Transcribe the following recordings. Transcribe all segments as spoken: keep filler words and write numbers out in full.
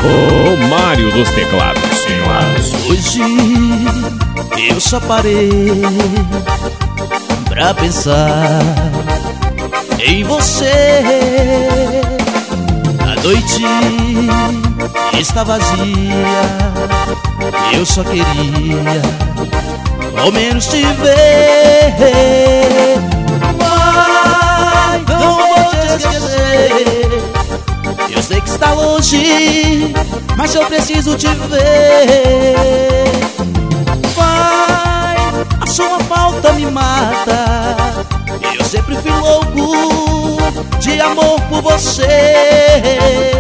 O Mário dos teclados. Hoje eu só parei pra pensar em você. A noite está vazia, eu só queria ao menos te ver. Vai, não vou te esquecer. Eu sei que está longe, mas eu preciso te ver. Vai, a sua falta me mata. Eu sempre fui louco de amor por você.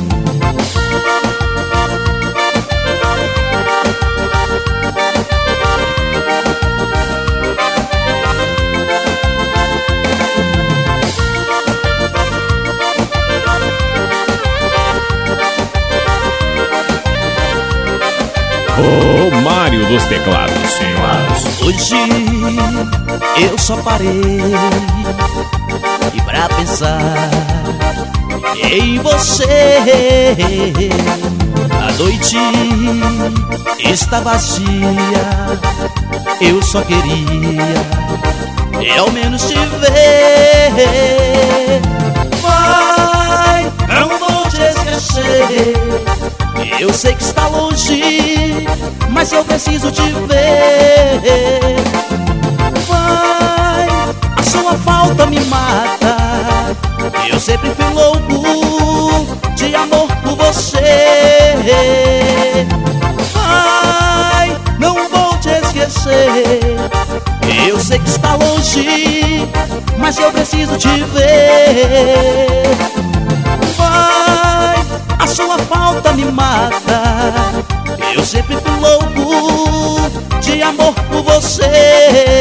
O Mário dos teclados. Hoje eu só parei e pra pensar em você. A noite está vazia, eu só queria ao menos te ver. Vai, não vou te esquecer. Eu sei que está longe, mas eu preciso te ver. Vai, a sua falta me mata. Eu sempre fui louco de amor por você. Vai, não vou te esquecer. Eu sei que está longe, mas eu preciso te ver. Vai, a sua falta me mata. Eu sempre fui louco de amor por você.